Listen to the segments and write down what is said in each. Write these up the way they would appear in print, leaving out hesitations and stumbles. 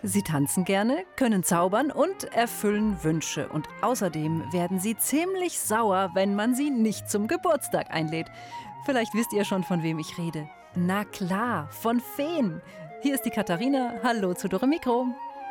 Sie tanzen gerne, können zaubern und erfüllen Wünsche. Und außerdem werden sie ziemlich sauer, wenn man sie nicht zum Geburtstag einlädt. Vielleicht wisst ihr schon, von wem ich rede. Na klar, von Feen. Hier ist die Katharina. Hallo zu Dore Mikro.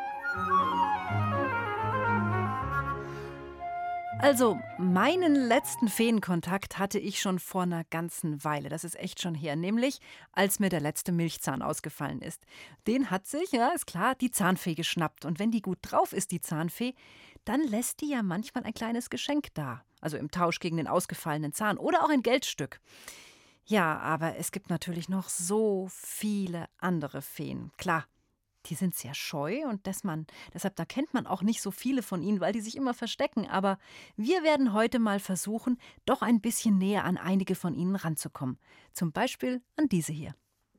Also, meinen letzten Feenkontakt hatte ich schon vor einer ganzen Weile. Das ist echt schon her. Nämlich, als mir der letzte Milchzahn ausgefallen ist. Den hat sich, ja, ist klar, die Zahnfee geschnappt. Und wenn die gut drauf ist, die Zahnfee, dann lässt die ja manchmal ein kleines Geschenk da. Also im Tausch gegen den ausgefallenen Zahn oder auch ein Geldstück. Ja, aber es gibt natürlich noch so viele andere Feen. Klar. Die sind sehr scheu und deshalb da kennt man auch nicht so viele von ihnen, weil die sich immer verstecken. Aber wir werden heute mal versuchen, doch ein bisschen näher an einige von ihnen ranzukommen. Zum Beispiel an diese hier.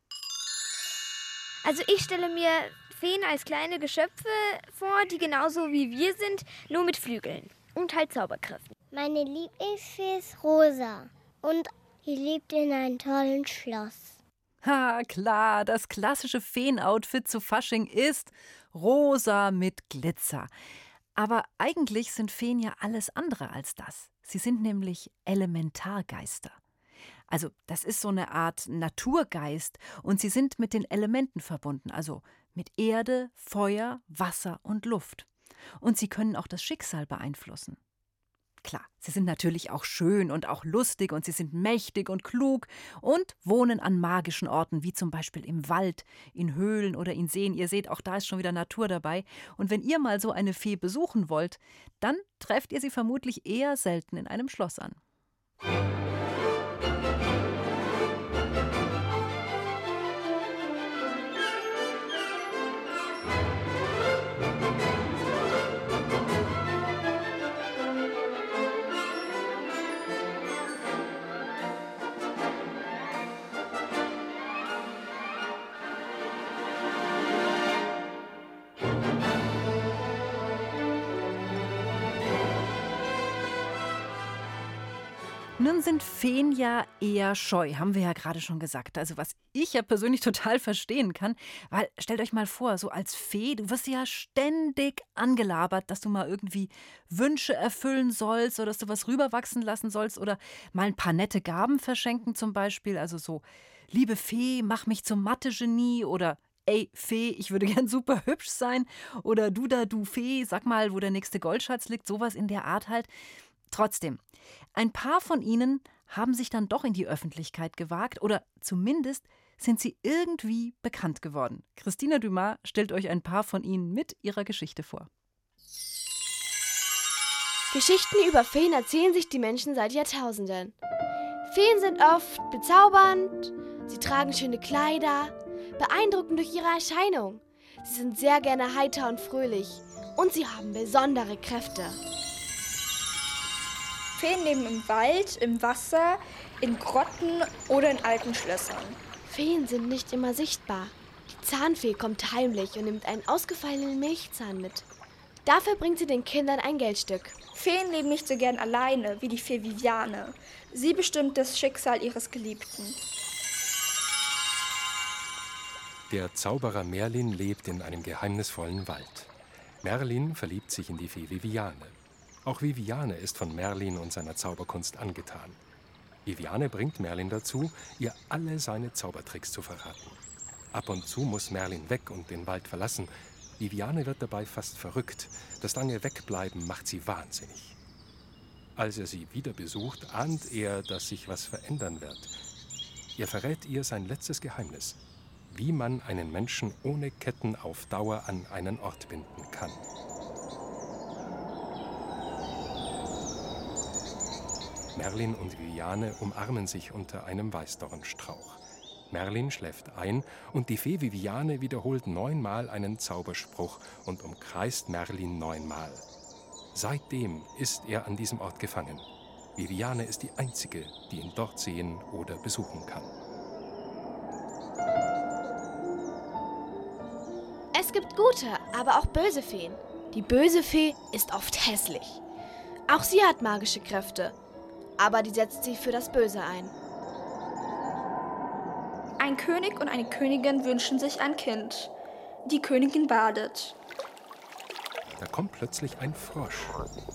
Also ich stelle mir Feen als kleine Geschöpfe vor, die genauso wie wir sind, nur mit Flügeln und halt Zauberkräften. Meine Lieblingsfee ist Rosa und sie lebt in einem tollen Schloss. Ha, klar, das klassische Feenoutfit zu Fasching ist rosa mit Glitzer. Aber eigentlich sind Feen ja alles andere als das. Sie sind nämlich Elementargeister. Also das ist so eine Art Naturgeist und sie sind mit den Elementen verbunden, also mit Erde, Feuer, Wasser und Luft. Und sie können auch das Schicksal beeinflussen. Klar, sie sind natürlich auch schön und auch lustig und sie sind mächtig und klug und wohnen an magischen Orten, wie zum Beispiel im Wald, in Höhlen oder in Seen. Ihr seht, auch da ist schon wieder Natur dabei. Und wenn ihr mal so eine Fee besuchen wollt, dann trefft ihr sie vermutlich eher selten in einem Schloss an. Nun sind Feen ja eher scheu, haben wir ja gerade schon gesagt. Also was ich ja persönlich total verstehen kann, weil stellt euch mal vor, so als Fee, du wirst ja ständig angelabert, dass du mal irgendwie Wünsche erfüllen sollst oder dass du was rüberwachsen lassen sollst oder mal ein paar nette Gaben verschenken zum Beispiel. Also so, liebe Fee, mach mich zum Mathe-Genie oder ey, Fee, ich würde gern super hübsch sein oder du Fee, sag mal, wo der nächste Goldschatz liegt, sowas in der Art halt. Trotzdem, ein paar von ihnen haben sich dann doch in die Öffentlichkeit gewagt oder zumindest sind sie irgendwie bekannt geworden. Christina Dumas stellt euch ein paar von ihnen mit ihrer Geschichte vor. Geschichten über Feen erzählen sich die Menschen seit Jahrtausenden. Feen sind oft bezaubernd, sie tragen schöne Kleider, beeindruckend durch ihre Erscheinung. Sie sind sehr gerne heiter und fröhlich und sie haben besondere Kräfte. Feen leben im Wald, im Wasser, in Grotten oder in alten Schlössern. Feen sind nicht immer sichtbar. Die Zahnfee kommt heimlich und nimmt einen ausgefallenen Milchzahn mit. Dafür bringt sie den Kindern ein Geldstück. Feen leben nicht so gern alleine wie die Fee Viviane. Sie bestimmt das Schicksal ihres Geliebten. Der Zauberer Merlin lebt in einem geheimnisvollen Wald. Merlin verliebt sich in die Fee Viviane. Auch Viviane ist von Merlin und seiner Zauberkunst angetan. Viviane bringt Merlin dazu, ihr alle seine Zaubertricks zu verraten. Ab und zu muss Merlin weg und den Wald verlassen. Viviane wird dabei fast verrückt. Das lange Wegbleiben macht sie wahnsinnig. Als er sie wieder besucht, ahnt er, dass sich was verändern wird. Er verrät ihr sein letztes Geheimnis: wie man einen Menschen ohne Ketten auf Dauer an einen Ort binden kann. Merlin und Viviane umarmen sich unter einem Weißdornstrauch. Merlin schläft ein und die Fee Viviane wiederholt 9-mal einen Zauberspruch und umkreist Merlin 9-mal. Seitdem ist er an diesem Ort gefangen. Viviane ist die einzige, die ihn dort sehen oder besuchen kann. Es gibt gute, aber auch böse Feen. Die böse Fee ist oft hässlich. Auch sie hat magische Kräfte. Aber die setzt sich für das Böse ein. Ein König und eine Königin wünschen sich ein Kind. Die Königin badet. Da kommt plötzlich ein Frosch.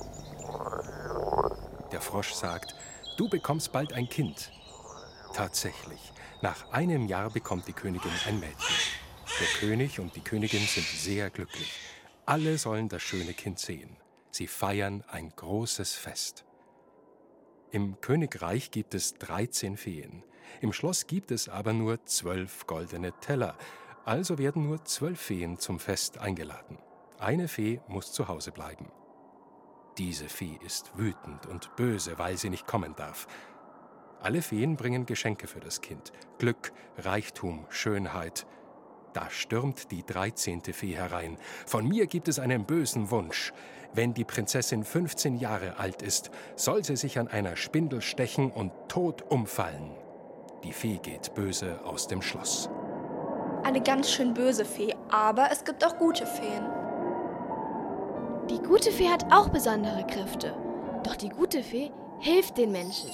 Der Frosch sagt, du bekommst bald ein Kind. Tatsächlich, nach einem Jahr bekommt die Königin ein Mädchen. Der König und die Königin sind sehr glücklich. Alle sollen das schöne Kind sehen. Sie feiern ein großes Fest. Im Königreich gibt es 13 Feen. Im Schloss gibt es aber nur 12 goldene Teller. Also werden nur 12 Feen zum Fest eingeladen. Eine Fee muss zu Hause bleiben. Diese Fee ist wütend und böse, weil sie nicht kommen darf. Alle Feen bringen Geschenke für das Kind. Glück, Reichtum, Schönheit. Da stürmt die 13. Fee herein. Von mir gibt es einen bösen Wunsch. Wenn die Prinzessin 15 Jahre alt ist, soll sie sich an einer Spindel stechen und tot umfallen. Die Fee geht böse aus dem Schloss. Eine ganz schön böse Fee, aber es gibt auch gute Feen. Die gute Fee hat auch besondere Kräfte. Doch die gute Fee hilft den Menschen.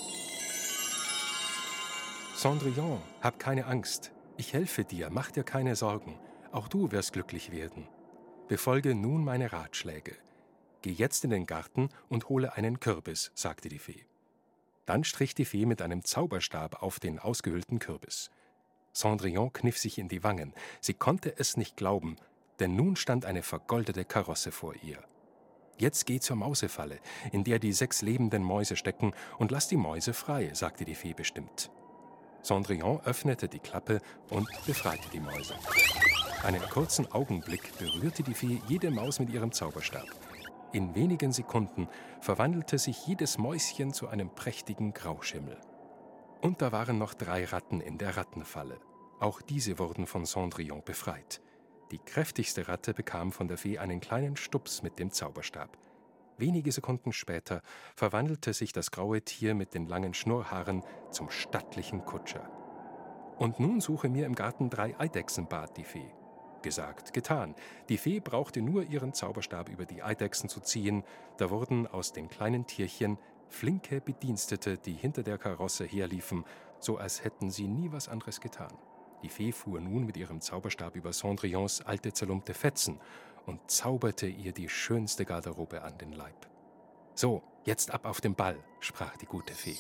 Cendrillon, hab keine Angst. Ich helfe dir, mach dir keine Sorgen. Auch du wirst glücklich werden. Befolge nun meine Ratschläge. Geh jetzt in den Garten und hole einen Kürbis, sagte die Fee. Dann strich die Fee mit einem Zauberstab auf den ausgehöhlten Kürbis. Cendrillon kniff sich in die Wangen. Sie konnte es nicht glauben, denn nun stand eine vergoldete Karosse vor ihr. Jetzt geh zur Mausefalle, in der die 6 lebenden Mäuse stecken, und lass die Mäuse frei, sagte die Fee bestimmt. Cendrillon öffnete die Klappe und befreite die Mäuse. Einen kurzen Augenblick berührte die Fee jede Maus mit ihrem Zauberstab. In wenigen Sekunden verwandelte sich jedes Mäuschen zu einem prächtigen Grauschimmel. Und da waren noch 3 Ratten in der Rattenfalle. Auch diese wurden von Cendrillon befreit. Die kräftigste Ratte bekam von der Fee einen kleinen Stups mit dem Zauberstab. Wenige Sekunden später verwandelte sich das graue Tier mit den langen Schnurrhaaren zum stattlichen Kutscher. Und nun suche mir im Garten 3 Eidechsen, bat die Fee. Gesagt, getan. Die Fee brauchte nur ihren Zauberstab über die Eidechsen zu ziehen. Da wurden aus den kleinen Tierchen flinke Bedienstete, die hinter der Karosse herliefen, so als hätten sie nie was anderes getan. Die Fee fuhr nun mit ihrem Zauberstab über Cendrillons alte zerlumpte Fetzen und zauberte ihr die schönste Garderobe an den Leib. So, jetzt ab auf den Ball, sprach die gute Fee.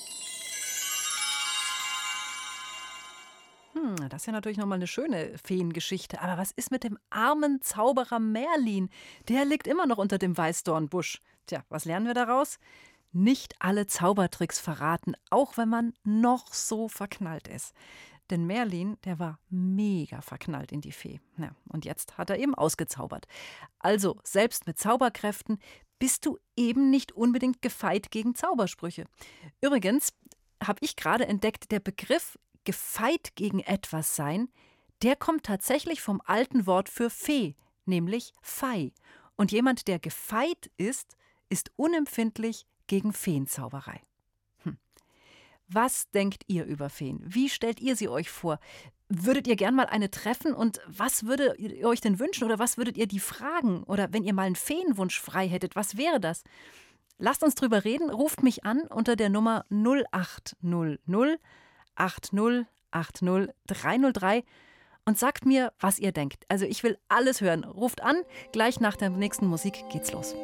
Das ist ja natürlich nochmal eine schöne Feengeschichte. Aber was ist mit dem armen Zauberer Merlin? Der liegt immer noch unter dem Weißdornbusch. Tja, was lernen wir daraus? Nicht alle Zaubertricks verraten, auch wenn man noch so verknallt ist. Denn Merlin, der war mega verknallt in die Fee. Ja, und jetzt hat er eben ausgezaubert. Also, selbst mit Zauberkräften bist du eben nicht unbedingt gefeit gegen Zaubersprüche. Übrigens habe ich gerade entdeckt, der Begriff gefeit gegen etwas sein, der kommt tatsächlich vom alten Wort für Fee, nämlich Fei. Und jemand, der gefeit ist unempfindlich gegen Feenzauberei. Was denkt ihr über Feen? Wie stellt ihr sie euch vor? Würdet ihr gern mal eine treffen und was würdet ihr euch denn wünschen oder was würdet ihr die fragen? Oder wenn ihr mal einen Feenwunsch frei hättet, was wäre das? Lasst uns drüber reden, ruft mich an unter der Nummer 0800 80 80 303 und sagt mir, was ihr denkt. Also ich will alles hören. Ruft an, gleich nach der nächsten Musik geht's los.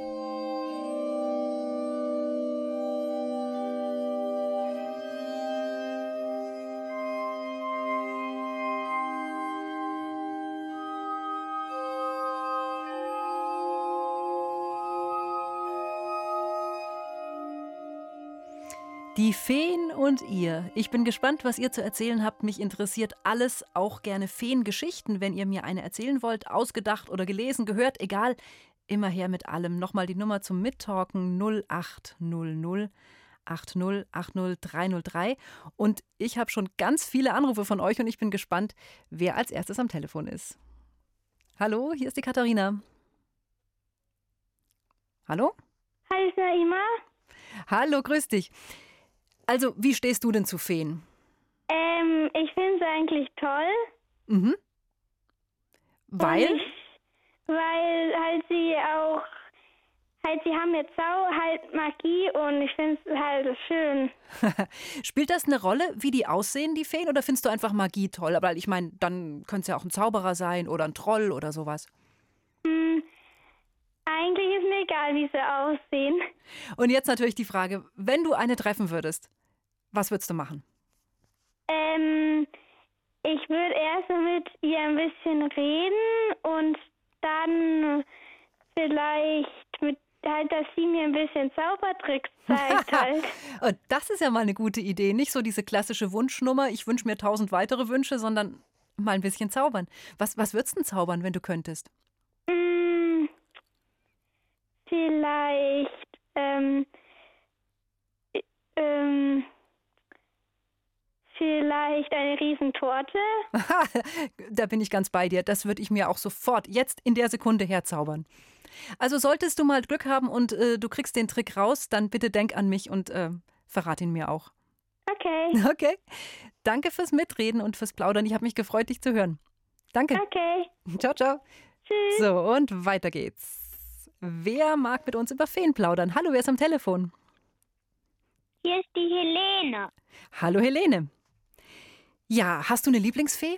Die Feen und ihr. Ich bin gespannt, was ihr zu erzählen habt. Mich interessiert alles, auch gerne Feengeschichten, wenn ihr mir eine erzählen wollt, ausgedacht oder gelesen, gehört, egal. Immer her mit allem. Nochmal die Nummer zum Mittalken 0800 80 80 303. Und ich habe schon ganz viele Anrufe von euch und ich bin gespannt, wer als erstes am Telefon ist. Hallo, hier ist die Katharina. Hallo? Hi, ist Naima. Hallo, grüß dich. Also, wie stehst du denn zu Feen? Ich finde sie eigentlich toll. Mhm. Weil? Weil halt sie auch halt, sie haben jetzt halt Magie und ich finde es halt schön. Spielt das eine Rolle, wie die aussehen, die Feen, oder findest du einfach Magie toll? Aber ich meine, dann könnte es ja auch ein Zauberer sein oder ein Troll oder sowas. Eigentlich ist mir egal, wie sie aussehen. Und jetzt natürlich die Frage, wenn du eine treffen würdest, was würdest du machen? Ich würde erst mit ihr ein bisschen reden und dann vielleicht dass sie mir ein bisschen Zaubertricks zeigt halt. Und das ist ja mal eine gute Idee. Nicht so diese klassische Wunschnummer, ich wünsche mir 1000 weitere Wünsche, sondern mal ein bisschen zaubern. Was würdest du denn zaubern, wenn du könntest? Vielleicht, vielleicht eine Riesentorte. Da bin ich ganz bei dir. Das würde ich mir auch sofort jetzt in der Sekunde herzaubern. Also solltest du mal Glück haben und du kriegst den Trick raus, dann bitte denk an mich und verrat ihn mir auch. Okay. Okay. Danke fürs Mitreden und fürs Plaudern. Ich habe mich gefreut, dich zu hören. Danke. Okay. Ciao, ciao. Tschüss. So, und weiter geht's. Wer mag mit uns über Feen plaudern? Hallo, wer ist am Telefon? Hier ist die Helene. Hallo, Helene. Ja, hast du eine Lieblingsfee?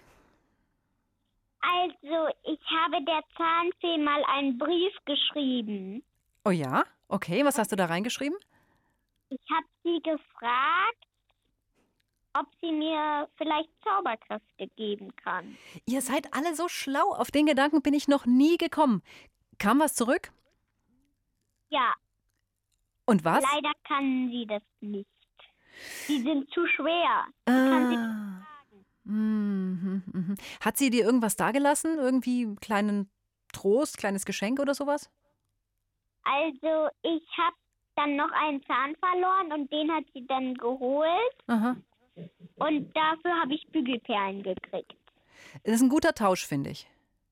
Also, ich habe der Zahnfee mal einen Brief geschrieben. Oh ja? Okay, was hast du da reingeschrieben? Ich habe sie gefragt, ob sie mir vielleicht Zauberkräfte geben kann. Ihr seid alle so schlau. Auf den Gedanken bin ich noch nie gekommen. Kam was zurück? Ja, Und was? leider kann sie das nicht. Die sind zu schwer. Kann sie Hat sie dir irgendwas dagelassen? Irgendwie einen kleinen Trost, kleines Geschenk oder sowas? Also, ich habe dann noch einen Zahn verloren und den hat sie dann geholt. Aha. Und dafür habe ich Bügelperlen gekriegt. Das ist ein guter Tausch, finde ich.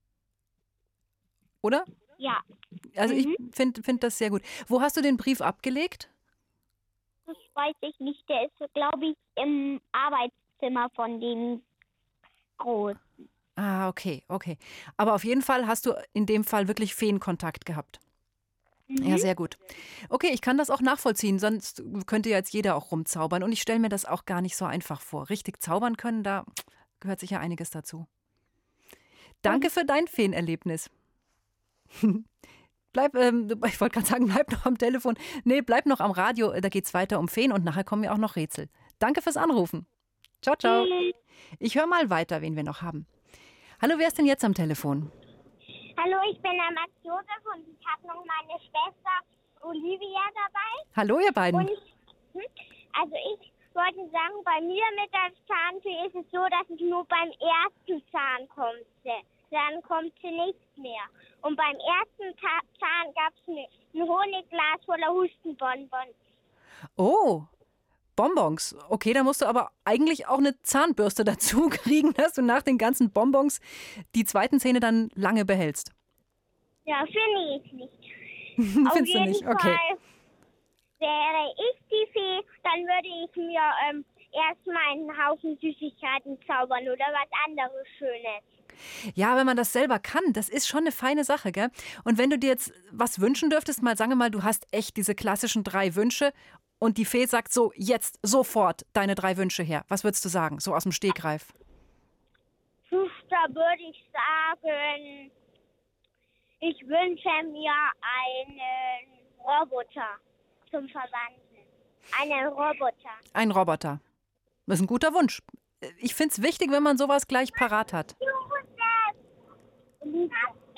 Oder? Ja, Also ich finde das sehr gut. Wo hast du den Brief abgelegt? das weiß ich nicht. Der ist, glaube ich, im Arbeitszimmer von den Großen. Ah, okay. Aber auf jeden Fall hast du in dem Fall wirklich Feenkontakt gehabt. Ja, sehr gut. Okay, ich kann das auch nachvollziehen, sonst könnte ja jetzt jeder auch rumzaubern. Und ich stelle mir das auch gar nicht so einfach vor. Richtig zaubern können, da gehört sicher einiges dazu. Danke für dein Feenerlebnis. Ich wollte gerade sagen, bleib noch am Telefon. Nee, bleib noch am Radio, da geht's weiter um Feen und nachher kommen ja auch noch Rätsel. Danke fürs Anrufen. Ciao, ciao. Ich höre mal weiter, wen wir noch haben. Hallo, wer ist denn jetzt am Telefon? Hallo, ich bin der Max Josef und ich habe noch meine Schwester Olivia dabei. Hallo, ihr beiden. Und ich wollte sagen, bei mir mit der Zahnfee ist es so, dass ich nur beim ersten Zahn kommt. Dann kommt sie nicht mehr. Und beim ersten Zahn gab es ein Honigglas voller Hustenbonbons. Oh, Bonbons. Okay, da musst du aber eigentlich auch eine Zahnbürste dazu kriegen, dass du nach den ganzen Bonbons die zweiten Zähne dann lange behältst. Ja, finde ich nicht. Auf Findest du jeden nicht? Okay. Fall wäre ich die Fee, dann würde ich mir erstmal einen Haufen Süßigkeiten zaubern oder was anderes Schönes. Ja, wenn man das selber kann, das ist schon eine feine Sache, gell? Und wenn du dir jetzt was wünschen dürftest, sagen wir mal, du hast echt diese klassischen 3 Wünsche und die Fee sagt so, jetzt sofort deine 3 Wünsche her. Was würdest du sagen, so aus dem Stegreif? Da würde ich sagen, ich wünsche mir einen Roboter zum Verwandeln. Einen Roboter. Ein Roboter. Das ist ein guter Wunsch. Ich finde es wichtig, wenn man sowas gleich parat hat. Olivia.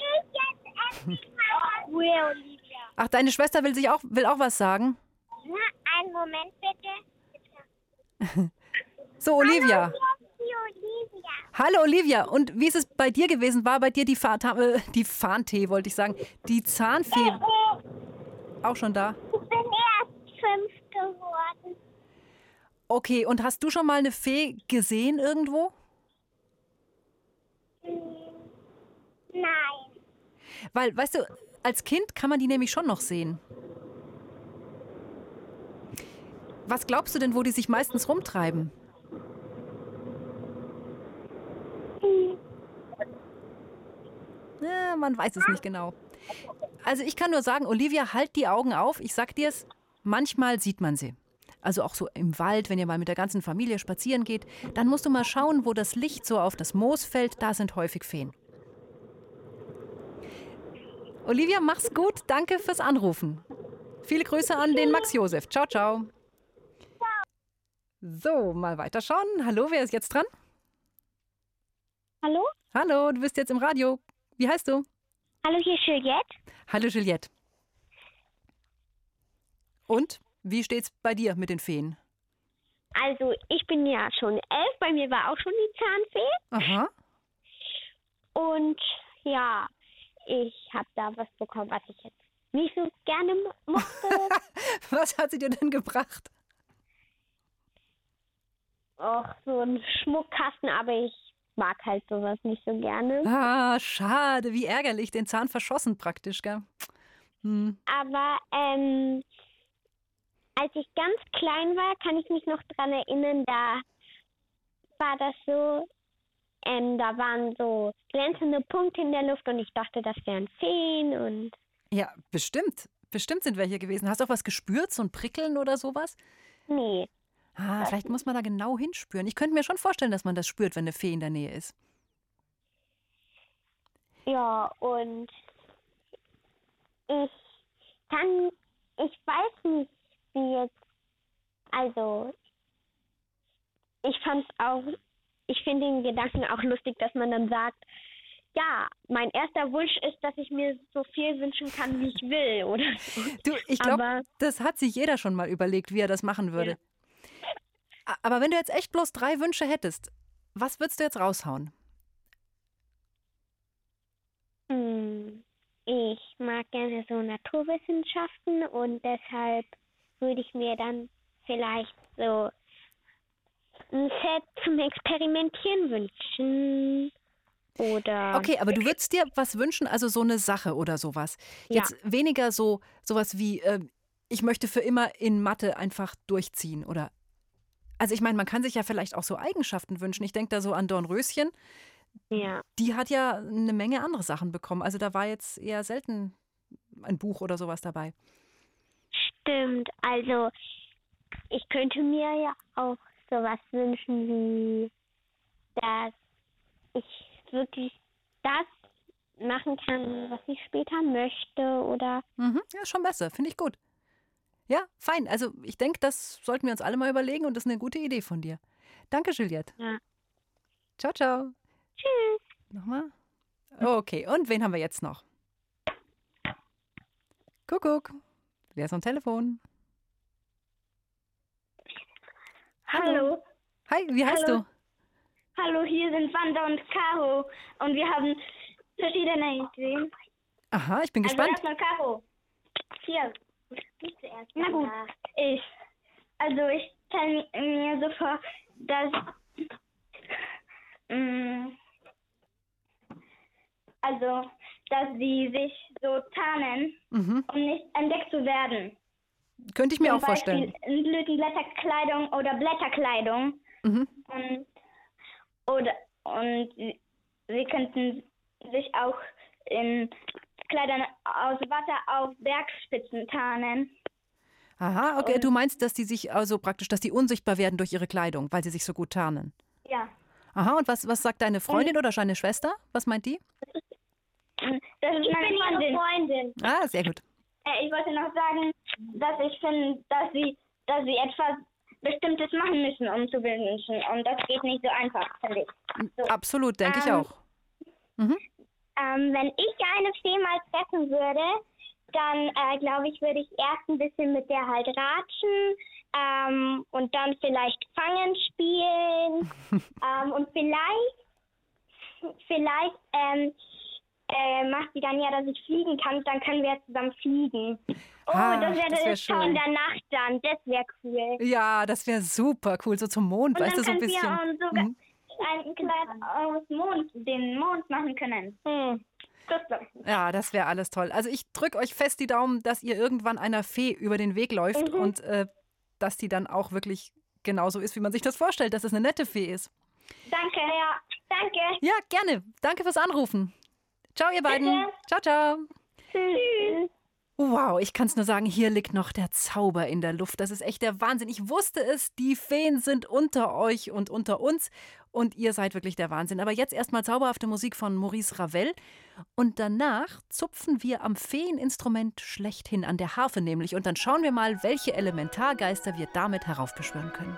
Olivia. Ach, deine Schwester will auch was sagen? Einen Moment bitte. So, Olivia. Olivia. Hallo, Olivia. Und wie ist es bei dir gewesen? War bei dir die Fahntee, wollte ich sagen, die Zahnfee auch schon da? Ich bin erst 5 geworden. Okay, und hast du schon mal eine Fee gesehen irgendwo? Nein. Weil, weißt du, als Kind kann man die nämlich schon noch sehen. Was glaubst du denn, wo die sich meistens rumtreiben? Ja, man weiß es nicht genau. Also ich kann nur sagen, Olivia, halt die Augen auf. Ich sag dir's, manchmal sieht man sie. Also auch so im Wald, wenn ihr mal mit der ganzen Familie spazieren geht, dann musst du mal schauen, wo das Licht so auf das Moos fällt. Da sind häufig Feen. Olivia, mach's gut. Danke fürs Anrufen. Viele Grüße an den Max Josef. Ciao, ciao. So, mal weiterschauen. Hallo, wer ist jetzt dran? Hallo? Hallo, du bist jetzt im Radio. Wie heißt du? Hallo, hier ist Juliette. Hallo, Juliette. Und, wie steht's bei dir mit den Feen? Also, ich bin ja schon 11, bei mir war auch schon die Zahnfee. Aha. Und ja, ich habe da was bekommen, was ich jetzt nicht so gerne mochte. Was hat sie dir denn gebracht? Auch so ein Schmuckkasten, aber ich mag halt sowas nicht so gerne. Ah, schade, wie ärgerlich, den Zahn verschossen praktisch, gell? Aber als ich ganz klein war, kann ich mich noch dran erinnern, da war das so, da waren so glänzende Punkte in der Luft und ich dachte, das wären Feen und... Ja, bestimmt. Bestimmt sind welche gewesen. Hast du auch was gespürt, so ein Prickeln oder sowas? Nee. Ah, vielleicht muss man da genau hinspüren. Ich könnte mir schon vorstellen, dass man das spürt, wenn eine Fee in der Nähe ist. Ja, und ich weiß nicht, wie jetzt, also, ich finde den Gedanken auch lustig, dass man dann sagt, ja, mein erster Wunsch ist, dass ich mir so viel wünschen kann, wie ich will, oder? Du, ich glaube, Aber- das hat sich jeder schon mal überlegt, wie er das machen würde. Aber wenn du jetzt echt bloß 3 Wünsche hättest, was würdest du jetzt raushauen? Ich mag gerne so Naturwissenschaften und deshalb würde ich mir dann vielleicht so ein Set zum Experimentieren wünschen. Oder Okay, aber du würdest dir was wünschen, also so eine Sache oder sowas. Ja. Jetzt weniger sowas wie, ich möchte für immer in Mathe einfach durchziehen oder. Also ich meine, man kann sich ja vielleicht auch so Eigenschaften wünschen. Ich denke da so an Dornröschen. ja. Die hat ja eine Menge andere Sachen bekommen. Also da war jetzt eher selten ein Buch oder sowas dabei. Stimmt, also ich könnte mir ja auch sowas wünschen wie, dass ich wirklich das machen kann, was ich später möchte oder Mhm, ja, ist schon besser, finde ich gut. Ja, fein. Also ich denke, das sollten wir uns alle mal überlegen und das ist eine gute Idee von dir. Danke, Juliette. Ja. Ciao, ciao. Tschüss. Nochmal. Okay, und wen haben wir jetzt noch? Kuckuck. Wer ist am Telefon? Hallo. Hi, wie heißt Hallo. du? Hallo, hier sind Wanda und Caro und wir haben verschiedene Ideen. Aha, ich bin gespannt. erstmal Caro. Hier. Du zuerst. Na gut, ich stelle mir so vor, dass dass sie sich so tarnen, Mhm. um nicht entdeckt zu werden. Könnte ich mir Zum auch vorstellen. Beispiel in Blütenblätterkleidung oder Blätterkleidung. Mhm. Und sie könnten sich auch in Kleidern aus Wasser auf Bergspitzen tarnen. Aha, okay, du meinst, dass die sich also praktisch, dass die unsichtbar werden durch ihre Kleidung, weil sie sich so gut tarnen. Ja. Aha, und was sagt deine Freundin oder deine Schwester? Was meint die? Das ist meine Freundin. Ah, sehr gut. Ich wollte noch sagen, dass ich finde, dass sie etwas Bestimmtes machen müssen, um zu wünschen. Und das geht nicht so einfach, finde ich. So. Absolut, denke ich auch. Mhm. Wenn ich eine Fee mal treffen würde, dann glaube ich, würde ich erst ein bisschen mit der halt ratschen und dann vielleicht Fangen spielen und vielleicht macht sie dann ja, dass ich fliegen kann, dann können wir zusammen fliegen. Oh, das wäre das wär das Schau in schön. der Nacht dann, das wäre cool. Ja, das wäre super cool, so zum Mond, Und weißt du, dann so ein können bisschen. wir sogar Mhm. ein Kleid aus den Mond machen können. Das glaub ich. Ja, das wäre alles toll. Also ich drücke euch fest die Daumen, dass ihr irgendwann einer Fee über den Weg läuft und dass die dann auch wirklich genauso ist, wie man sich das vorstellt, dass es eine nette Fee ist. Danke, ja. Danke. Ja, gerne. Danke fürs Anrufen. Ciao, ihr beiden. Bitte. Ciao, ciao. Tschüss. Wow, ich kann es nur sagen, hier liegt noch der Zauber in der Luft. Das ist echt der Wahnsinn. Ich wusste es, die Feen sind unter euch und unter uns und ihr seid wirklich der Wahnsinn. Aber jetzt erstmal zauberhafte Musik von Maurice Ravel und danach zupfen wir am Feeninstrument schlechthin, an der Harfe nämlich. Und dann schauen wir mal, welche Elementargeister wir damit heraufbeschwören können.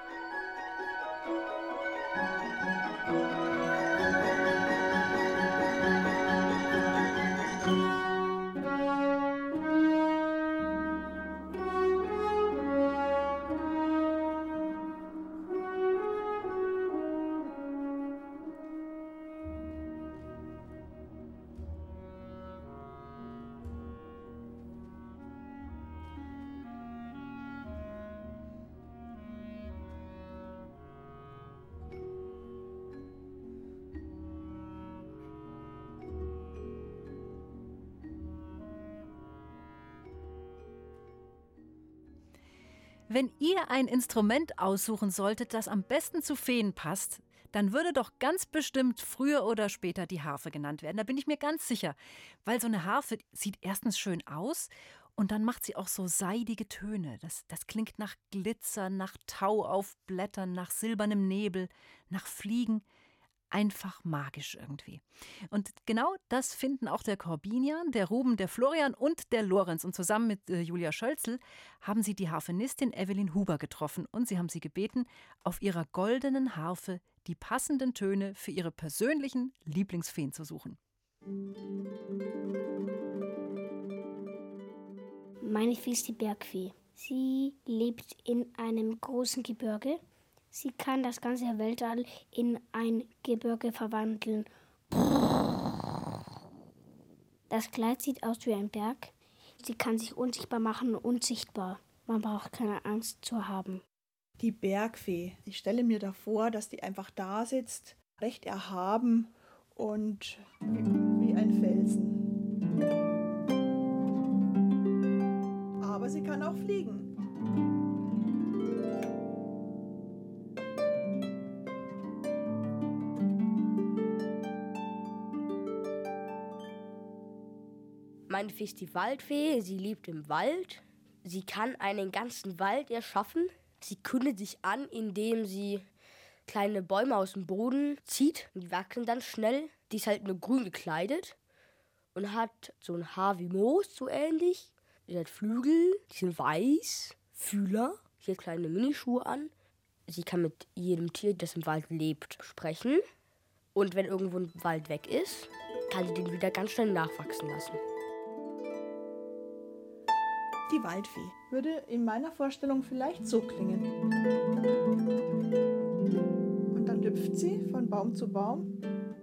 Wenn ihr ein Instrument aussuchen solltet, das am besten zu Feen passt, dann würde doch ganz bestimmt früher oder später die Harfe genannt werden. Da bin ich mir ganz sicher. Weil so eine Harfe sieht erstens schön aus und dann macht sie auch so seidige Töne. Das klingt nach Glitzer, nach Tau auf Blättern, nach silbernem Nebel, nach Fliegen. Einfach magisch irgendwie. Und genau das finden auch der Korbinian, der Ruben, der Florian und der Lorenz. Und zusammen mit Julia Schölzel haben sie die Harfenistin Evelyn Huber getroffen. Und sie haben sie gebeten, auf ihrer goldenen Harfe die passenden Töne für ihre persönlichen Lieblingsfeen zu suchen. Meine Fee ist die Bergfee. Sie lebt in einem großen Gebirge. Sie kann das ganze Weltall in ein Gebirge verwandeln. Das Kleid sieht aus wie ein Berg. Sie kann sich unsichtbar machen, unsichtbar. Man braucht keine Angst zu haben. Die Bergfee. Ich stelle mir da vor, dass die einfach da sitzt, recht erhaben und wie ein Felsen. Aber sie kann auch fliegen. Meine Fee ist die Waldfee, sie lebt im Wald. Sie kann einen ganzen Wald erschaffen. Sie kündet sich an, indem sie kleine Bäume aus dem Boden zieht. Die wachsen dann schnell. Die ist halt nur grün gekleidet und hat so ein Haar wie Moos, so ähnlich. Sie hat Flügel, die sind weiß, Fühler. Sie hat kleine Minischuhe an. Sie kann mit jedem Tier, das im Wald lebt, sprechen. Und wenn irgendwo ein Wald weg ist, kann sie den wieder ganz schnell nachwachsen lassen. Die Waldfee würde in meiner Vorstellung vielleicht so klingen. Und dann hüpft sie von Baum zu Baum.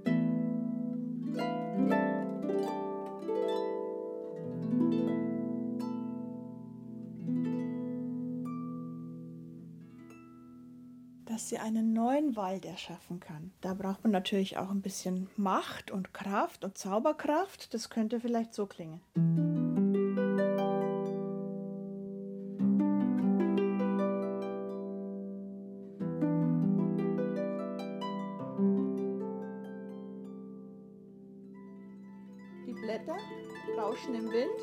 Dass sie einen neuen Wald erschaffen kann. Da braucht man natürlich auch ein bisschen Macht und Kraft und Zauberkraft. Das könnte vielleicht so klingen. Blätter rauschen im Wind.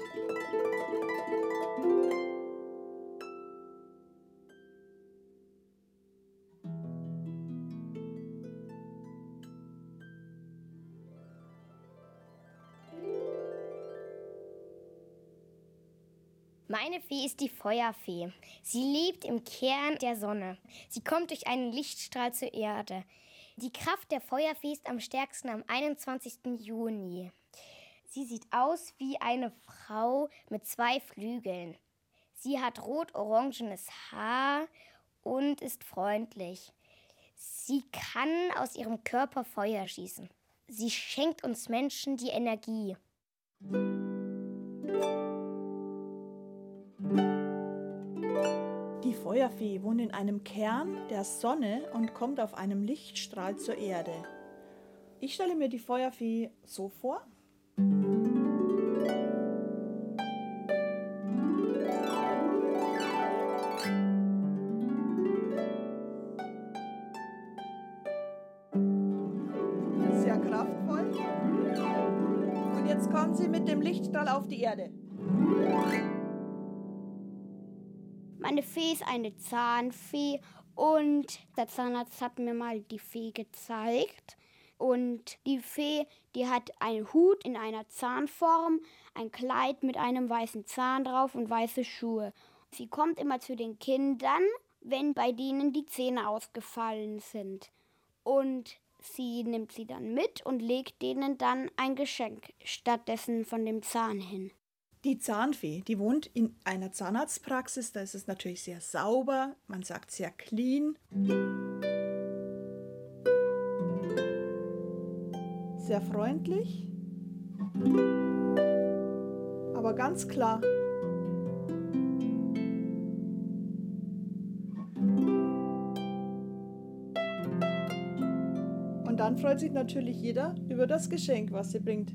Meine Fee ist die Feuerfee. Sie lebt im Kern der Sonne. Sie kommt durch einen Lichtstrahl zur Erde. Die Kraft der Feuerfee ist am stärksten am 21. Juni. Sie sieht aus wie eine Frau mit 2 Flügeln. Sie hat rot-orangenes Haar und ist freundlich. Sie kann aus ihrem Körper Feuer schießen. Sie schenkt uns Menschen die Energie. Die Feuerfee wohnt in einem Kern der Sonne und kommt auf einem Lichtstrahl zur Erde. Ich stelle mir die Feuerfee so vor. Sehr kraftvoll. Und jetzt jetzt kommen Sie mit dem Lichtstrahl auf die Erde. Meine Fee ist eine Zahnfee und der Zahnarzt hat mir mal die Fee gezeigt. Und die Fee, die hat einen Hut in einer Zahnform, ein Kleid mit einem weißen Zahn drauf und weiße Schuhe. Sie kommt immer zu den Kindern, wenn bei denen die Zähne ausgefallen sind. Und sie nimmt sie dann mit und legt denen dann ein Geschenk stattdessen von dem Zahn hin. Die Zahnfee, die wohnt in einer Zahnarztpraxis, da ist es natürlich sehr sauber, man sagt sehr clean. Sehr freundlich, aber ganz klar. Und dann freut sich natürlich jeder über das Geschenk, was sie bringt.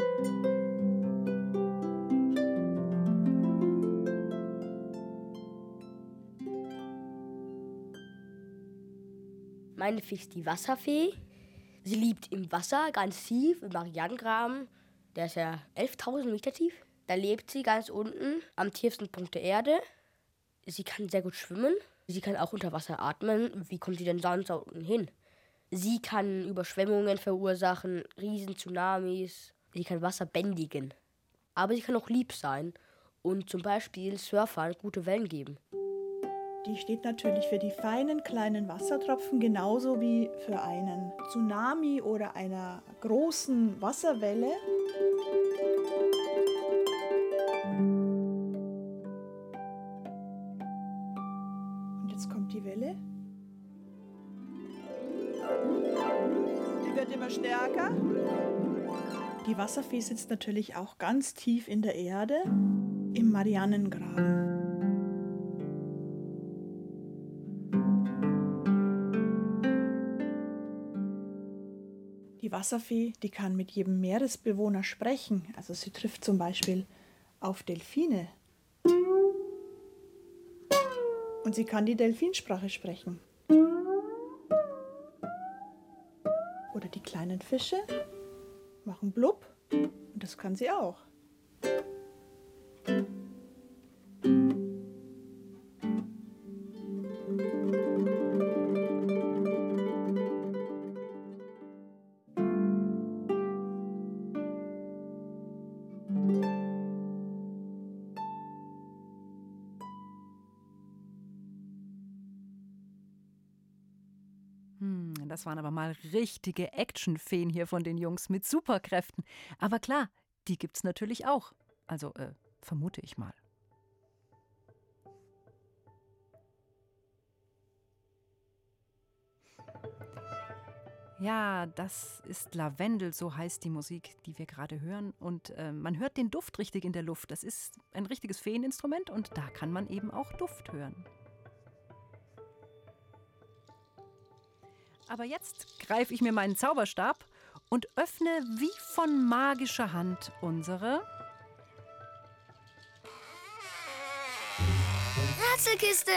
Meine Fee ist die Wasserfee. Sie lebt im Wasser, ganz tief, im Marianengraben. Der ist ja 11.000 Meter tief. Da lebt sie ganz unten, am tiefsten Punkt der Erde. Sie kann sehr gut schwimmen. Sie kann auch unter Wasser atmen. Wie kommt sie denn sonst da unten hin? Sie kann Überschwemmungen verursachen, Riesen-Tsunamis. Sie kann Wasser bändigen. Aber sie kann auch lieb sein und zum Beispiel Surfern gute Wellen geben. Die steht natürlich für die feinen kleinen Wassertropfen, genauso wie für einen Tsunami oder einer großen Wasserwelle. Und jetzt kommt die Welle. Die wird immer stärker. Die Wasserfee sitzt natürlich auch ganz tief in der Erde, im Marianengraben. Die Wasserfee, die kann mit jedem Meeresbewohner sprechen. Also sie trifft zum Beispiel auf Delfine. Und sie kann die Delfinsprache sprechen. Oder die kleinen Fische machen blub. Und das kann sie auch. Das waren aber mal richtige Actionfeen hier von den Jungs mit Superkräften. Aber klar, die gibt's natürlich auch. Also, vermute ich mal. Ja, das ist Lavendel, so heißt die Musik, die wir gerade hören. Und man hört den Duft richtig in der Luft. Das ist ein richtiges Feeninstrument und da kann man eben auch Duft hören. Aber jetzt greife ich mir meinen Zauberstab und öffne wie von magischer Hand unsere Rätselkiste!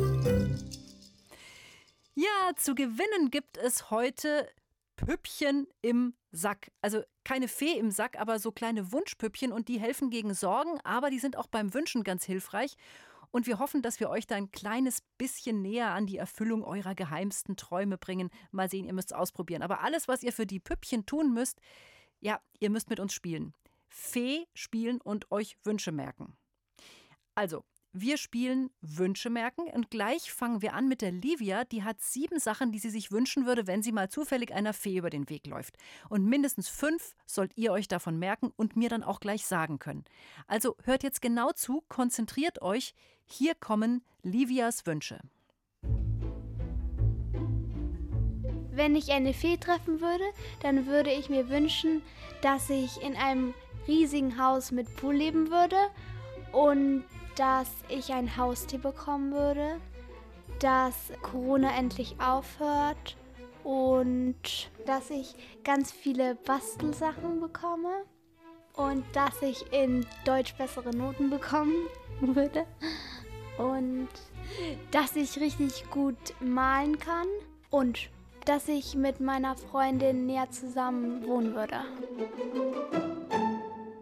Ja, zu gewinnen gibt es heute Püppchen im Sack. Also keine Fee im Sack, aber so kleine Wunschpüppchen und die helfen gegen Sorgen, aber die sind auch beim Wünschen ganz hilfreich. Und wir hoffen, dass wir euch da ein kleines bisschen näher an die Erfüllung eurer geheimsten Träume bringen. Mal sehen, ihr müsst es ausprobieren. Aber alles, was ihr für die Püppchen tun müsst, ja, ihr müsst mit uns spielen. Fee spielen und euch Wünsche merken. Also, wir spielen Wünsche merken und gleich fangen wir an mit der Livia. Die hat 7 Sachen, die sie sich wünschen würde, wenn sie mal zufällig einer Fee über den Weg läuft. Und mindestens 5 sollt ihr euch davon merken und mir dann auch gleich sagen können. Also hört jetzt genau zu, konzentriert euch. Hier kommen Livias Wünsche. Wenn ich eine Fee treffen würde, dann würde ich mir wünschen, dass ich in einem riesigen Haus mit Pool leben würde und dass ich ein Haustier bekommen würde, dass Corona endlich aufhört und dass ich ganz viele Bastelsachen bekomme und dass ich in Deutsch bessere Noten bekommen würde und dass ich richtig gut malen kann und dass ich mit meiner Freundin näher zusammen wohnen würde.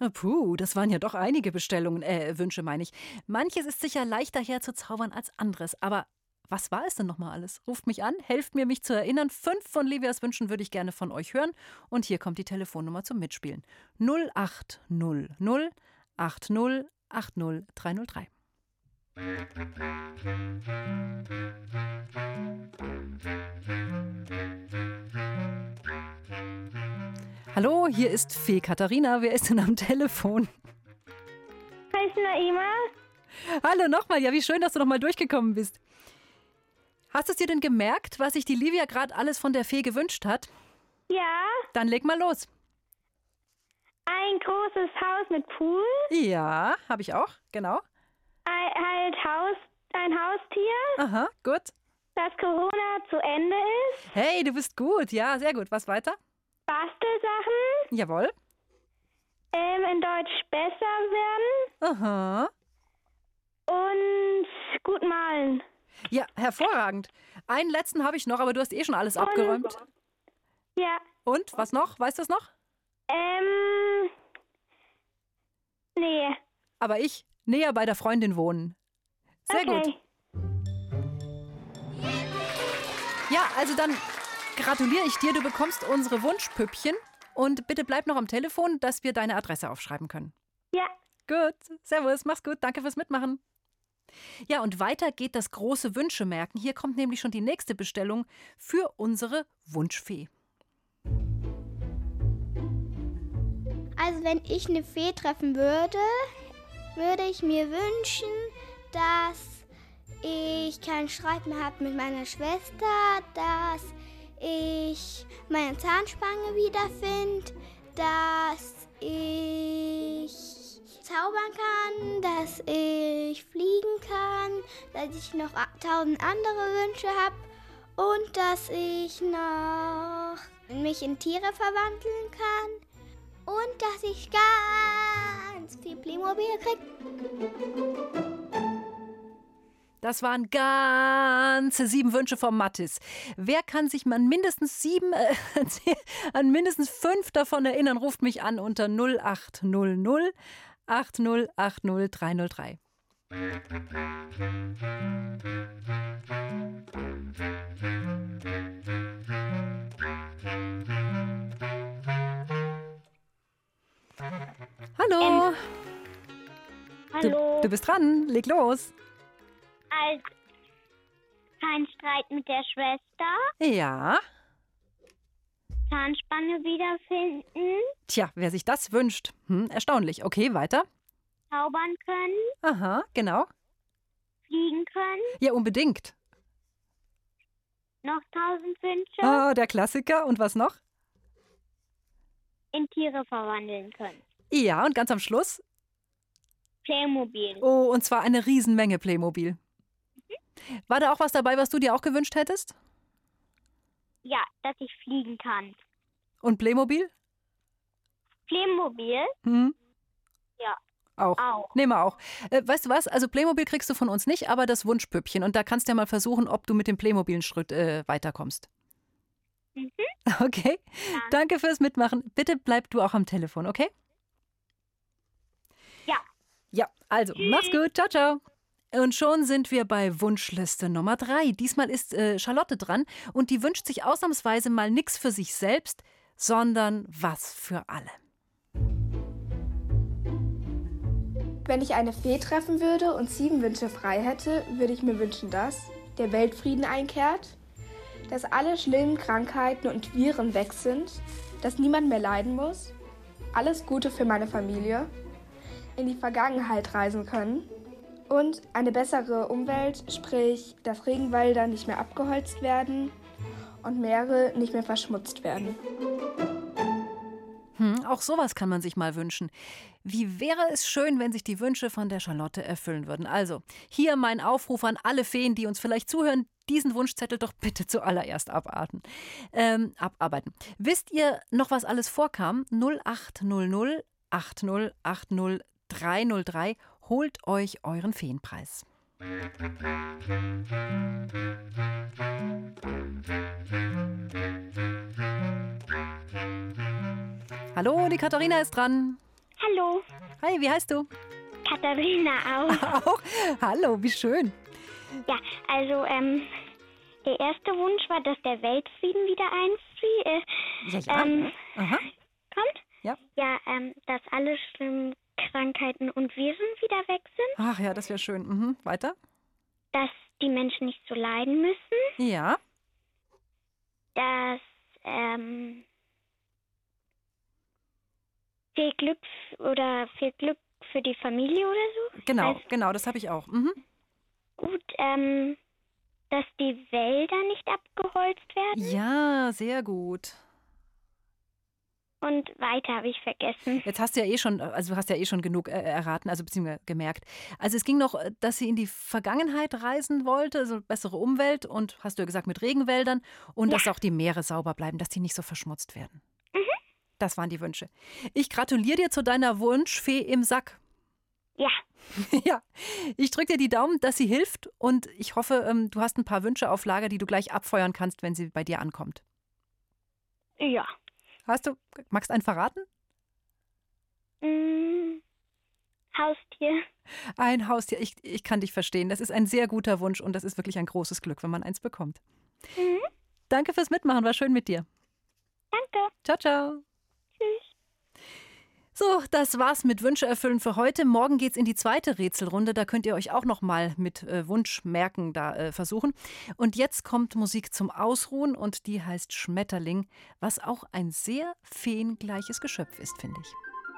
Puh, das waren ja doch einige Bestellungen, Wünsche meine ich. Manches ist sicher leichter herzuzaubern als anderes. Aber was war es denn nochmal alles? Ruft mich an, helft mir, mich zu erinnern. 5 von Livias Wünschen würde ich gerne von euch hören. Und hier kommt die Telefonnummer zum Mitspielen. 0800 80 80 303. Hallo, hier ist Fee Katharina. Wer ist denn am Telefon? Hi, ist Naima. Hallo nochmal. Ja, wie schön, dass du nochmal durchgekommen bist. Hast du es dir denn gemerkt, was sich die Livia gerade alles von der Fee gewünscht hat? Ja, Dann leg mal los. ein großes Haus mit Pool, Ja, habe ich auch, genau. ein Haustier, Aha, gut. dass Corona zu Ende ist, Hey, du bist gut. Ja, sehr gut. Was weiter? Bastelsachen, Jawohl. in Deutsch besser werden Aha. und gut malen. Ja, hervorragend. Einen letzten habe ich noch, aber du hast eh schon alles abgeräumt. Ja, Und, was noch? Weißt du es noch? nee. Aber ich näher bei der Freundin wohnen. Sehr Okay. gut. Ja, also dann gratuliere ich dir. Du bekommst unsere Wunschpüppchen. Und bitte bleib noch am Telefon, dass wir deine Adresse aufschreiben können. Ja, Gut. Servus, mach's gut. Danke fürs Mitmachen. Ja, und weiter geht das große Wünschemerken. Hier kommt nämlich schon die nächste Bestellung für unsere Wunschfee. Also wenn ich eine Fee treffen würde, würde ich mir wünschen, dass ich keinen Streit mehr habe mit meiner Schwester, dass ich meine Zahnspange wiederfinde, dass ich zaubern kann, dass ich fliegen kann, dass ich noch 1000 andere Wünsche habe und dass ich noch mich in Tiere verwandeln kann. Und dass ich ganz viel Playmobil kriege. Das waren ganze 7 Wünsche vom Mattis. Wer kann sich an mindestens 5 davon erinnern, ruft mich an unter 0800 80 80 303. Hallo. hallo. Du bist dran. Leg los. Also, kein Streit mit der Schwester, Ja. Zahnspange wiederfinden, Tja, wer sich das wünscht. Erstaunlich. Okay, weiter. zaubern können, Aha, genau. fliegen können, Ja, unbedingt. noch 1000 Wünsche, Oh, der Klassiker. Und was noch? in Tiere verwandeln können. Ja, und ganz am Schluss? Playmobil. Oh, und zwar eine Riesenmenge Playmobil. War da auch was dabei, was du dir auch gewünscht hättest? Ja, dass ich fliegen kann. Und Playmobil? Playmobil? Ja, Auch. auch. Nehmen wir auch. Weißt du was? Also Playmobil kriegst du von uns nicht, aber das Wunschpüppchen. Und da kannst du ja mal versuchen, ob du mit dem Playmobil-Schritt weiterkommst. Okay. Danke fürs Mitmachen. Bitte bleib du auch am Telefon, okay? Ja. Ja, also, mach's gut. Ciao, ciao. Und schon sind wir bei Wunschliste Nummer 3. Diesmal ist Charlotte dran und die wünscht sich ausnahmsweise mal nichts für sich selbst, sondern was für alle. Wenn ich eine Fee treffen würde und 7 Wünsche frei hätte, würde ich mir wünschen, dass der Weltfrieden einkehrt, dass alle schlimmen Krankheiten und Viren weg sind, dass niemand mehr leiden muss, alles Gute für meine Familie, in die Vergangenheit reisen können und eine bessere Umwelt, sprich, dass Regenwälder nicht mehr abgeholzt werden und Meere nicht mehr verschmutzt werden. Auch sowas kann man sich mal wünschen. Wie wäre es schön, wenn sich die Wünsche von der Charlotte erfüllen würden? Also, hier mein Aufruf an alle Feen, die uns vielleicht zuhören, diesen Wunschzettel doch bitte zuallererst abarbeiten. Wisst ihr noch, was alles vorkam? 0800 80 80 303. Holt euch euren Feenpreis. Hallo, die Katharina ist dran. Hallo. Hi, wie heißt du? Katharina auch. Auch? Hallo, wie schön. Ja, also der erste Wunsch war, dass der Weltfrieden wieder Aha. kommt. Ja. Ja, dass alle schlimmen Krankheiten und Viren wieder weg sind. Ach ja, das wäre schön. Mhm. Weiter? Dass die Menschen nicht so leiden müssen. Ja. Dass viel Glück für die Familie oder so. Genau, das habe ich auch. Mhm. Gut, dass die Wälder nicht abgeholzt werden. Ja, sehr gut. Und weiter habe ich vergessen. Jetzt hast du ja eh schon genug erraten, also beziehungsweise gemerkt. Also es ging noch, dass sie in die Vergangenheit reisen wollte, also bessere Umwelt und, hast du ja gesagt, mit Regenwäldern und dass auch die Meere sauber bleiben, dass die nicht so verschmutzt werden. Mhm. Das waren die Wünsche. Ich gratuliere dir zu deiner Wunschfee im Sack. Ja. Ja, ich drücke dir die Daumen, dass sie hilft und ich hoffe, du hast ein paar Wünsche auf Lager, die du gleich abfeuern kannst, wenn sie bei dir ankommt. Ja. Magst du einen verraten? Haustier. Ein Haustier, ich kann dich verstehen. Das ist ein sehr guter Wunsch und das ist wirklich ein großes Glück, wenn man eins bekommt. Mhm. Danke fürs Mitmachen, war schön mit dir. Danke. Ciao, ciao. Tschüss. So, das war's mit Wünsche erfüllen für heute. Morgen geht's in die zweite Rätselrunde. Da könnt ihr euch auch noch mal mit Wunschmerken versuchen. Und jetzt kommt Musik zum Ausruhen und die heißt Schmetterling, was auch ein sehr feengleiches Geschöpf ist, finde ich.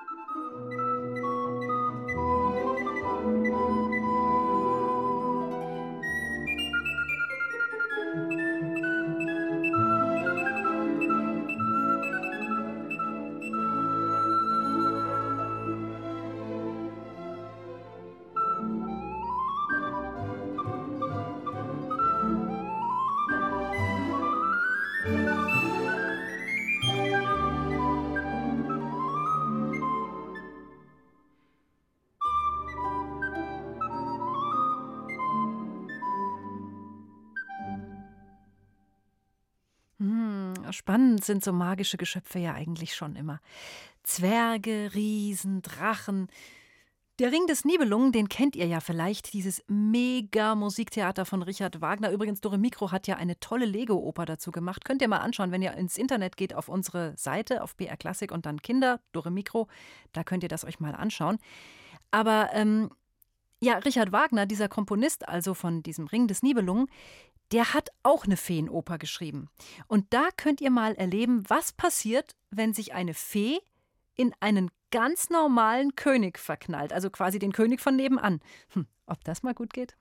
Spannend sind so magische Geschöpfe ja eigentlich schon immer. Zwerge, Riesen, Drachen. Der Ring des Nibelungen, den kennt ihr ja vielleicht, dieses Mega-Musiktheater von Richard Wagner. Übrigens, Dore Mikro hat ja eine tolle Lego-Oper dazu gemacht. Könnt ihr mal anschauen, wenn ihr ins Internet geht auf unsere Seite, auf BR Klassik und dann Kinder, Dore Mikro, da könnt ihr das euch mal anschauen. Aber ja, Richard Wagner, dieser Komponist also von diesem Ring des Nibelungen, der hat auch eine Feenoper geschrieben. Und da könnt ihr mal erleben, was passiert, wenn sich eine Fee in einen ganz normalen König verknallt. Also quasi den König von nebenan. Ob das mal gut geht?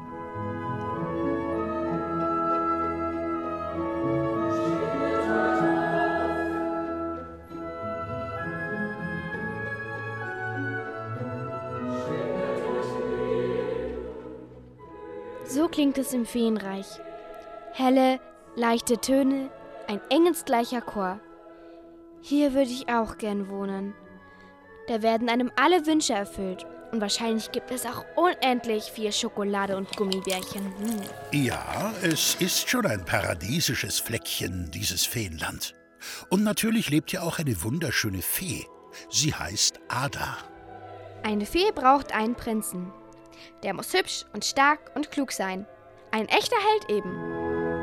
So klingt es im Feenreich. Helle, leichte Töne, ein engelsgleicher Chor. Hier würde ich auch gern wohnen. Da werden einem alle Wünsche erfüllt. Und wahrscheinlich gibt es auch unendlich viel Schokolade und Gummibärchen. Ja, es ist schon ein paradiesisches Fleckchen, dieses Feenland. Und natürlich lebt hier auch eine wunderschöne Fee. Sie heißt Ada. Eine Fee braucht einen Prinzen. Der muss hübsch und stark und klug sein. Ein echter Held eben.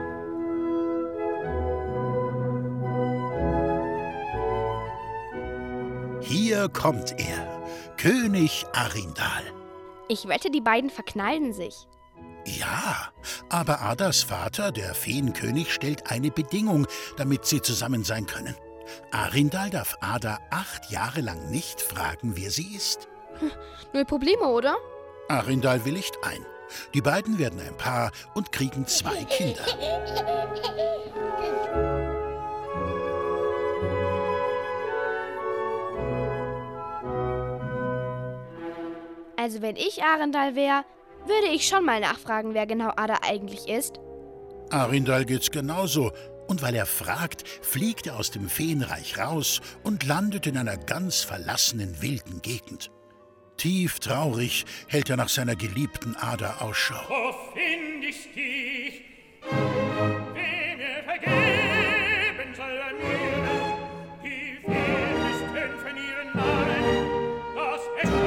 Hier kommt er, König Arindal. Ich wette, die beiden verknallen sich. Ja, aber Adas Vater, der Feenkönig, stellt eine Bedingung, damit sie zusammen sein können. Arindal darf Ada 8 Jahre lang nicht fragen, wer sie ist. Null Probleme, oder? Arindal willigt ein. Die beiden werden ein Paar und kriegen 2 Kinder. Also wenn ich Arindal wäre, würde ich schon mal nachfragen, wer genau Ada eigentlich ist. Arindal geht's genauso. Und weil er fragt, fliegt er aus dem Feenreich raus und landet in einer ganz verlassenen, wilden Gegend. Tief traurig hält er nach seiner geliebten Ada Ausschau. Wo find ich dich? Wer mir vergeben soll an mir? Die Feen ist von ihren Namen, das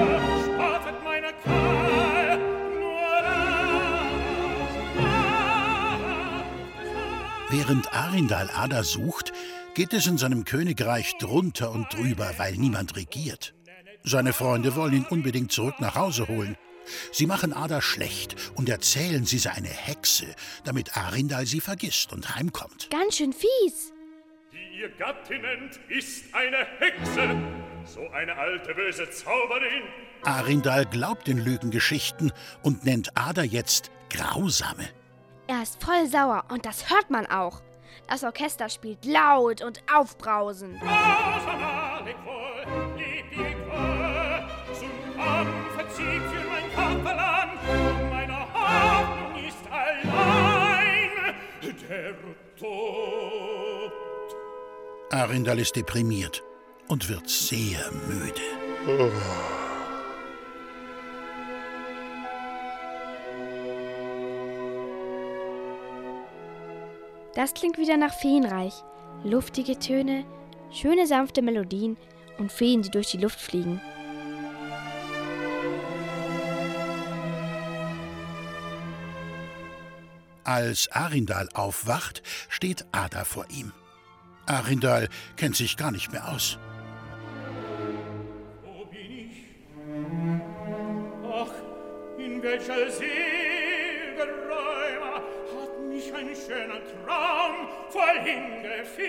Während Arindal Ada sucht, geht es in seinem Königreich drunter und drüber, weil niemand regiert. Seine Freunde wollen ihn unbedingt zurück nach Hause holen. Sie machen Ada schlecht und erzählen, sie sei eine Hexe, damit Arindal sie vergisst und heimkommt. Ganz schön fies. Die ihr Gattin nennt, ist eine Hexe, so eine alte böse Zauberin. Arindal glaubt den Lügengeschichten und nennt Ada jetzt Grausame. Er ist voll sauer und das hört man auch. Das Orchester spielt laut und aufbrausend. Zum Kampfe zieht für mein Vaterland, meine Hoffnung ist allein der Tod. Arindal ist deprimiert und wird sehr müde. Das klingt wieder nach Feenreich. Luftige Töne, schöne sanfte Melodien und Feen, die durch die Luft fliegen. Als Arindal aufwacht, steht Ada vor ihm. Arindal kennt sich gar nicht mehr aus. Wo bin ich? Ach, in welcher seliger Räume hat mich ein schöner Traum vorhin geführt.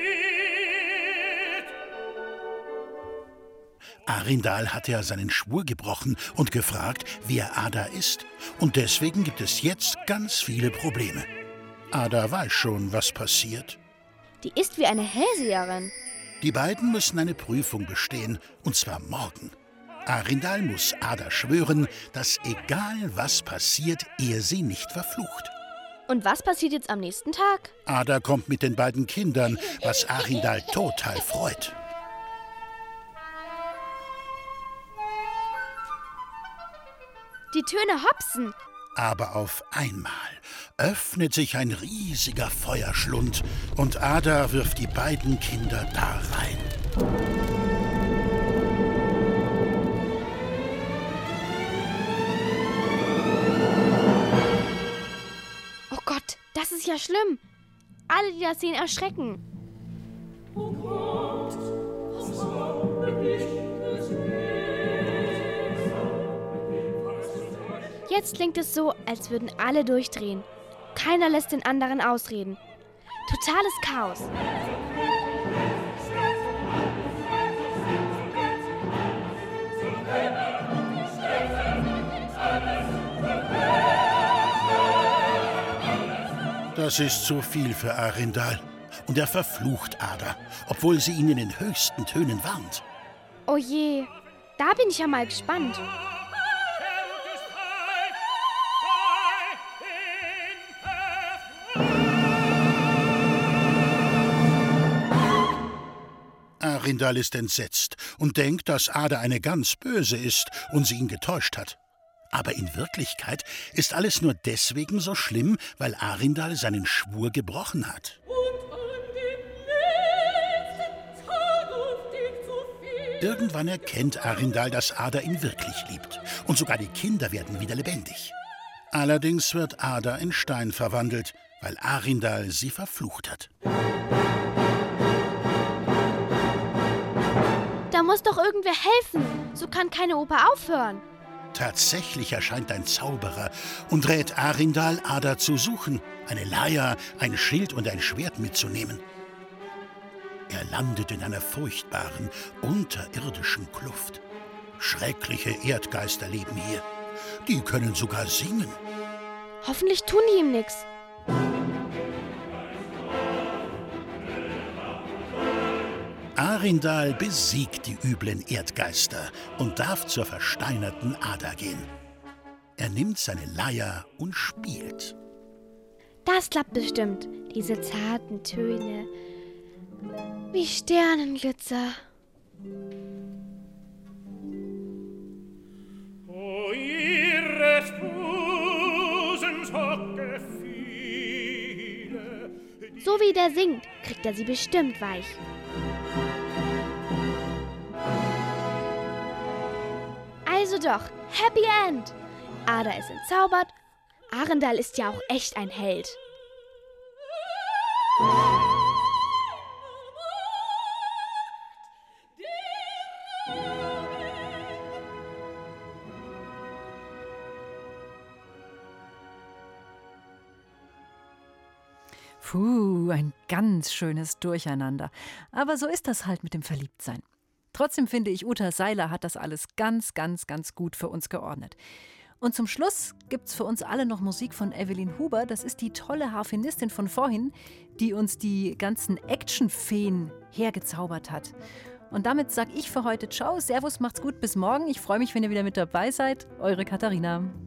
Arindal hatte ja seinen Schwur gebrochen und gefragt, wer Ada ist. Und deswegen gibt es jetzt ganz viele Probleme. Ada weiß schon, was passiert. Die ist wie eine Hellseherin. Die beiden müssen eine Prüfung bestehen, und zwar morgen. Arindal muss Ada schwören, dass egal was passiert, er sie nicht verflucht. Und was passiert jetzt am nächsten Tag? Ada kommt mit den beiden Kindern, was Arindal total freut. Die Töne hopsen. Aber auf einmal öffnet sich ein riesiger Feuerschlund und Ada wirft die beiden Kinder da rein. Oh Gott, das ist ja schlimm. Alle, die das sehen, erschrecken. Oh Gott, was habe ich Jetzt klingt es so, als würden alle durchdrehen. Keiner lässt den anderen ausreden. Totales Chaos. Das ist zu viel für Arindal. Und er verflucht Ada, obwohl sie ihn in den höchsten Tönen warnt. Oh je, da bin ich ja mal gespannt. Arindal ist entsetzt und denkt, dass Ada eine ganz böse ist und sie ihn getäuscht hat. Aber in Wirklichkeit ist alles nur deswegen so schlimm, weil Arindal seinen Schwur gebrochen hat. Irgendwann erkennt Arindal, dass Ada ihn wirklich liebt. Und sogar die Kinder werden wieder lebendig. Allerdings wird Ada in Stein verwandelt, weil Arindal sie verflucht hat. Da muss doch irgendwer helfen. So kann keine Oper aufhören. Tatsächlich erscheint ein Zauberer und rät Arindal, Ada zu suchen, eine Leier, ein Schild und ein Schwert mitzunehmen. Er landet in einer furchtbaren, unterirdischen Kluft. Schreckliche Erdgeister leben hier. Die können sogar singen. Hoffentlich tun die ihm nichts. Arindal besiegt die üblen Erdgeister und darf zur versteinerten Ada gehen. Er nimmt seine Leier und spielt. Das klappt bestimmt. Diese zarten Töne. Wie Sternenglitzer. O ihres Busens Hocke viele. So wie der singt, kriegt er sie bestimmt weich. Also doch, Happy End! Ada ist entzaubert. Arindal ist ja auch echt ein Held. Puh, ein ganz schönes Durcheinander. Aber so ist das halt mit dem Verliebtsein. Trotzdem finde ich, Uta Seiler hat das alles ganz, ganz, ganz gut für uns geordnet. Und zum Schluss gibt's für uns alle noch Musik von Evelyn Huber. Das ist die tolle Harfenistin von vorhin, die uns die ganzen Actionfeen hergezaubert hat. Und damit sage ich für heute Ciao, Servus, macht's gut, bis morgen. Ich freue mich, wenn ihr wieder mit dabei seid. Eure Katharina.